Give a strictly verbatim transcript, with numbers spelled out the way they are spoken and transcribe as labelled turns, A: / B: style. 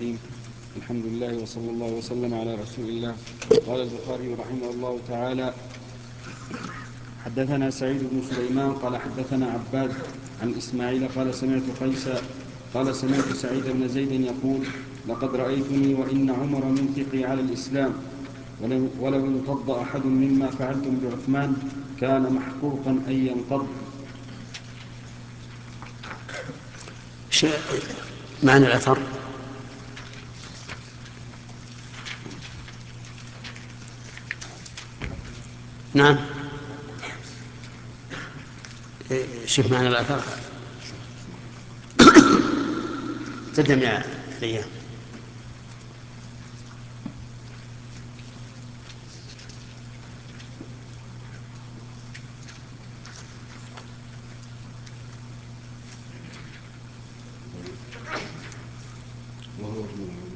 A: الرحيم. الحمد لله وصلى الله وسلم على رسول الله. قال البخاري رحمه الله تعالى: حدثنا سعيد بن سليمان قال حدثنا عباد عن إسماعيل قال سمعت قيس قال سمعت سعيد بن زيد يقول: لقد رأيتني وإن عمر منفقي على الإسلام، ولو انقض أحد مما فعلتم بعثمان كان محقوقا أن ينقض.
B: معنى الأثر؟ نعم، شوف معنى الأثر. تدم يا ريان.
A: وهو